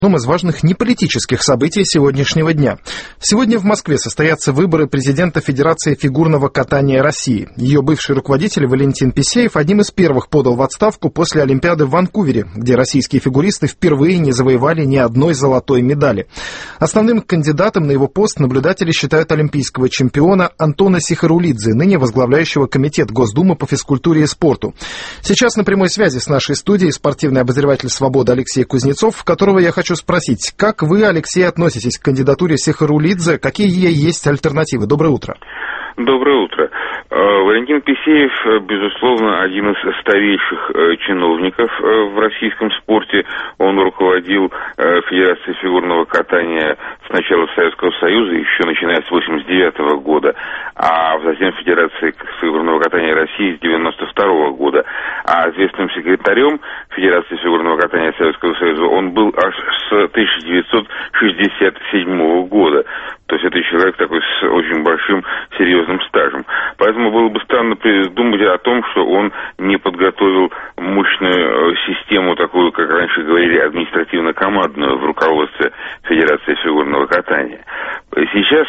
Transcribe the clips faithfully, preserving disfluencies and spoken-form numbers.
одном из важных неполитических событий сегодняшнего дня. Сегодня в Москве состоятся выборы президента Федерации фигурного катания России. Ее бывший руководитель Валентин Писеев одним из первых подал в отставку после Олимпиады в Ванкувере, где российские фигуристы впервые не завоевали ни одной золотой медали. Основным кандидатом на его пост наблюдатели считают олимпийского чемпиона Антона Сихарулидзе, ныне возглавляющего Комитет Госдумы по физкультуре и спорту. Сейчас на прямой связи с нашей студией спортивный обозреватель «Свободы» Алексей Кузнецов, которого я хочу спросить, как вы, Алексей, относитесь к кандидатуре Сихарулидзе, какие есть альтернативы? Доброе утро. Доброе утро. Валентин Писеев, безусловно, один из старейших чиновников в российском спорте. Он руководил Федерацией фигурного катания с начала Советского Союза, еще начиная с восемьдесят девятого года, а затем Федерацией фигурного катания России с девяносто второго года. А известным секретарем Федерации фигурного катания Советского Союза он был аж с тысяча девятьсот шестьдесят седьмого года. То есть это человек такой с очень большим серьезным стажем. Поэтому было бы странно думать о том, что он не подготовил мощную систему, такую, как раньше говорили, административно-командную в руководстве Федерации фигурного катания. Сейчас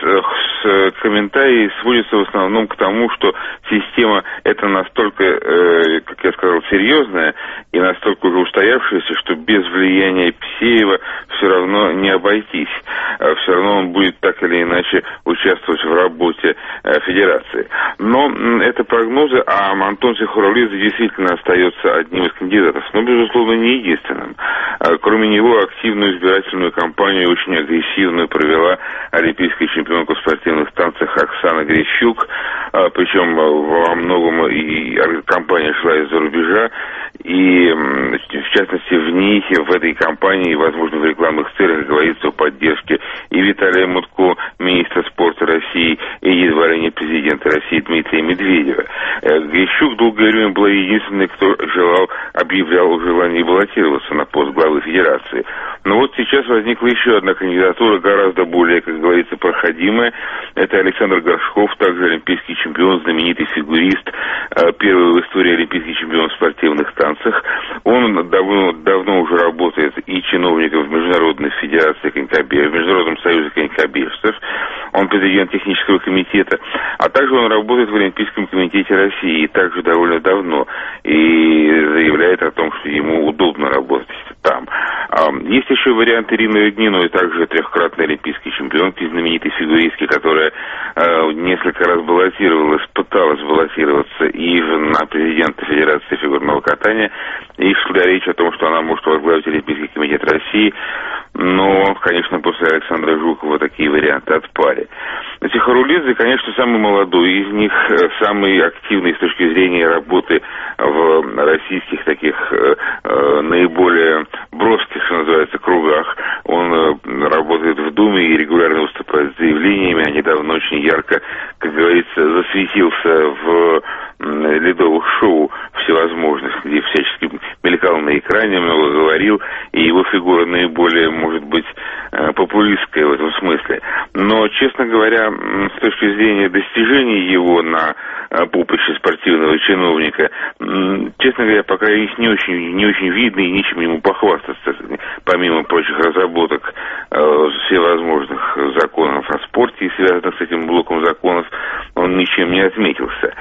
комментарии сводятся в основном к тому, что система эта настолько, как я сказал, серьезная и настолько уже устоявшаяся, что без влияния Писеева все равно не обойтись. Все равно он будет так или иначе участвовать в работе Федерации. Но это прогнозы, а Антон Сихарулидзе действительно остается одним из кандидатов, но, безусловно, не единственным. Кроме него, активную избирательную кампанию, очень агрессивную, провела олимпийская чемпионка в спортивных танцах Оксана Грищук, причем во многом и кампания шла из-за рубежа, и, в частности, в ней, в этой кампании, возможно, в рекламных целях, говорится о поддержке и Виталия Мутко, министра спорта России, и едва ли не президента России Дмитрия Медведева. Грищук долгое время была единственной, кто желал, объявлял о желании баллотироваться на пост главы Федерации. Но вот сейчас возникла еще одна кандидатура, гораздо более, как говорится, проходимая. Это Александр Горшков, также олимпийский чемпион, знаменитый фигурист, первый в истории олимпийский чемпион в спортивных танцах. Он давно, давно уже работает и чиновником в Международной Федерации конькобежцев, в Международном союзе конькобежцев. Он президент технического комитета, а также он работает в Олимпийском комитете России, и также довольно давно, и заявляет о том, что ему удобно работать там. Есть еще вариант Ирины Регниной, также трехкратной олимпийской чемпионки, знаменитой фигуристки, которая несколько раз баллотировалась, пыталась баллотироваться и на президента Федерации фигурного катания, и шла речь о том, что она может возглавить Олимпийский комитет России, но, конечно, после Александра Жукова такие варианты отпали. Сихарулидзе, конечно, самый молодой из них, самый активный с точки зрения работы в российских таких э, наиболее броских, что называется, кругах. Он э, работает в Думе и регулярно выступает с заявлениями, а недавно очень ярко, как говорится, засветился в э, ледовых шоу всевозможных, где всячески мелькал на экране, много говорил, и его фигура наиболее, может быть, популистская в этом смысле. Но, честно говоря, с точки зрения достижений его на поприще спортивного чиновника, честно говоря, пока их не очень, не очень видно и нечем ему похвастаться, помимо прочих разработок всевозможных законов о спорте и связанных с этим блоком законов, он ничем не отметился.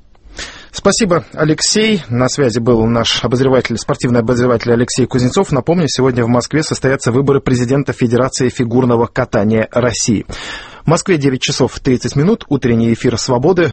Спасибо, Алексей. На связи был наш обозреватель, спортивный обозреватель Алексей Кузнецов. Напомню, сегодня в Москве состоятся выборы президента Федерации фигурного катания России. В Москве девять часов тридцать минут, утренний эфир «Свободы».